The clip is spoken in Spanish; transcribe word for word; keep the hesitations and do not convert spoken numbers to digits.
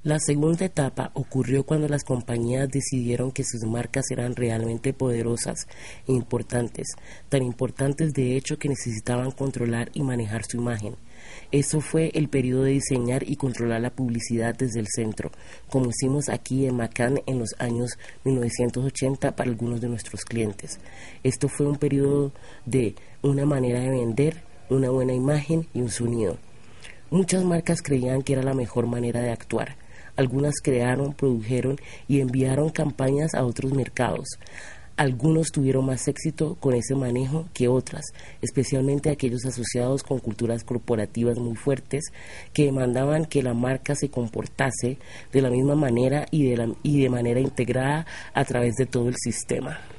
La segunda etapa ocurrió cuando las compañías decidieron que sus marcas eran realmente poderosas e importantes, tan importantes de hecho que necesitaban controlar y manejar su imagen. Eso fue el periodo de diseñar y controlar la publicidad desde el centro, como hicimos aquí en McCann en los años mil novecientos ochenta para algunos de nuestros clientes. Esto fue un periodo de una manera de vender, una buena imagen y un sonido. Muchas marcas creían que era la mejor manera de actuar. Algunas crearon, produjeron y enviaron campañas a otros mercados. Algunos tuvieron más éxito con ese manejo que otras, especialmente aquellos asociados con culturas corporativas muy fuertes que demandaban que la marca se comportase de la misma manera y de, la, y de manera integrada a través de todo el sistema.